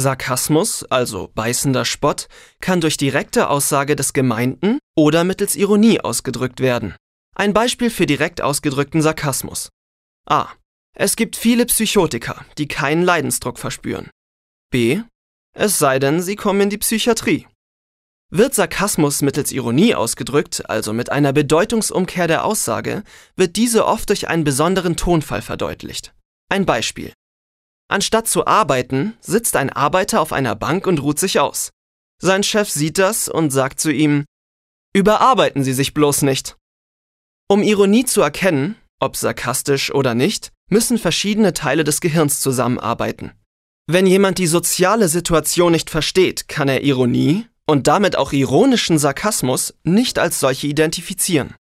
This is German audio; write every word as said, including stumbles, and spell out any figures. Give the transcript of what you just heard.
Sarkasmus, also beißender Spott, kann durch direkte Aussage des Gemeinten oder mittels Ironie ausgedrückt werden. Ein Beispiel für direkt ausgedrückten Sarkasmus. A. Es gibt viele Psychotiker, die keinen Leidensdruck verspüren. B. Es sei denn, sie kommen in die Psychiatrie. Wird Sarkasmus mittels Ironie ausgedrückt, also mit einer Bedeutungsumkehr der Aussage, wird diese oft durch einen besonderen Tonfall verdeutlicht. Ein Beispiel. Anstatt zu arbeiten, sitzt ein Arbeiter auf einer Bank und ruht sich aus. Sein Chef sieht das und sagt zu ihm: Überarbeiten Sie sich bloß nicht. Um Ironie zu erkennen, ob sarkastisch oder nicht, müssen verschiedene Teile des Gehirns zusammenarbeiten. Wenn jemand die soziale Situation nicht versteht, kann er Ironie und damit auch ironischen Sarkasmus nicht als solche identifizieren.